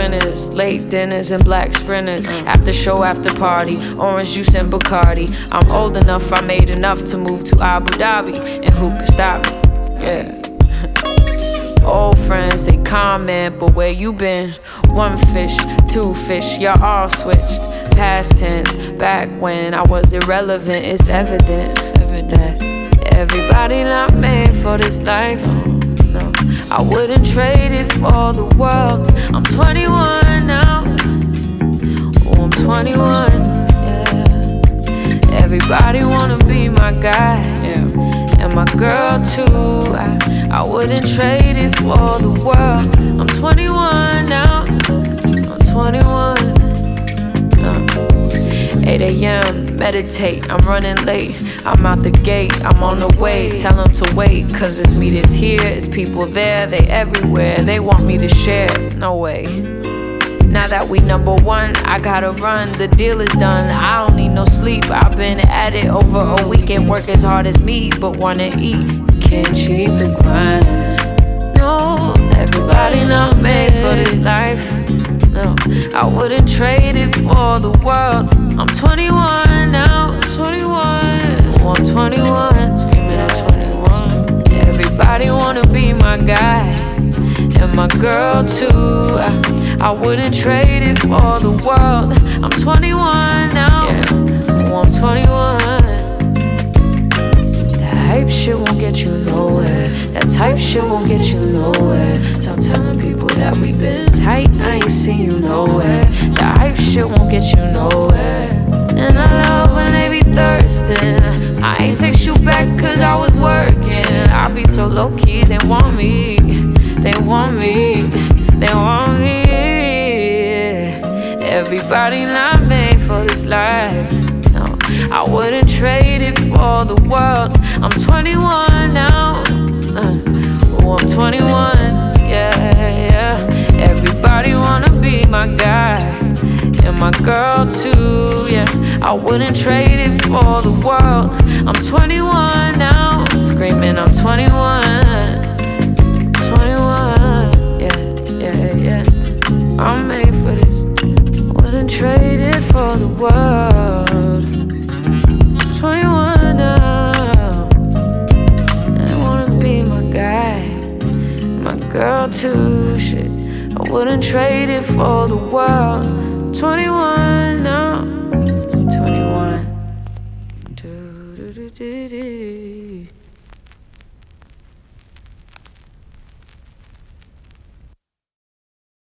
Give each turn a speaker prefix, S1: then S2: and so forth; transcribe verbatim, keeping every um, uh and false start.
S1: winners, late dinners and black sprinters, after show, after party, orange juice and Bacardi. I'm old enough, I made enough to move to Abu Dhabi, and who could stop me? Yeah. Old friends, they comment, but where you been? One fish, two fish, y'all all switched. Past tense, back when I was irrelevant, it's evident, evident. Everybody not made for this life, no. I wouldn't trade it for the world. I'm twenty-one now, oh, I'm twenty-one, yeah. Everybody wanna be my guy, yeah. And my girl too, I, I wouldn't trade it for the world. I'm twenty-one now, I'm twenty-one. uh. eight a.m., meditate, I'm running late. I'm out the gate, I'm on the way. Tell them to wait, cause it's me that's here. It's people there, they everywhere. They want me to share, no way. Now that we number one, I gotta run, the deal is done. I don't need no sleep, I've been at it over a week and work as hard as me, but wanna eat, can't cheat the grind. No, everybody not made for this life. No, I wouldn't trade it for the world. I'm twenty-one now, twenty-one. Oh, I'm twenty-one, screaming I'm twenty-one. Everybody wanna be my guy, and my girl too. I, I wouldn't trade it for the world. I'm twenty-one now, yeah. Oh, I'm twenty-one. That hype shit won't get you nowhere. That type shit won't get you nowhere. Stop telling people that we been tight, I ain't seen you nowhere. That hype shit won't get you nowhere. And I love when they be thirsting. I ain't text you back cause I was working. I be so low-key, they want me. They want me, they want me. Everybody not made for this life. No, I wouldn't trade it for the world. I'm twenty-one now. Uh, oh, I'm twenty-one. Yeah, yeah. Everybody wanna be my guy, and my girl too. Yeah, I wouldn't trade it for the world. I'm twenty-one now, screaming I'm twenty-one. twenty-one, yeah, yeah, yeah. I'm made for this. Wouldn't trade it for the world. twenty-one now. And I wanna be my guy, my girl too. Shit, I wouldn't trade it for the world. twenty-one now, twenty-one. Do, do, do, do, do.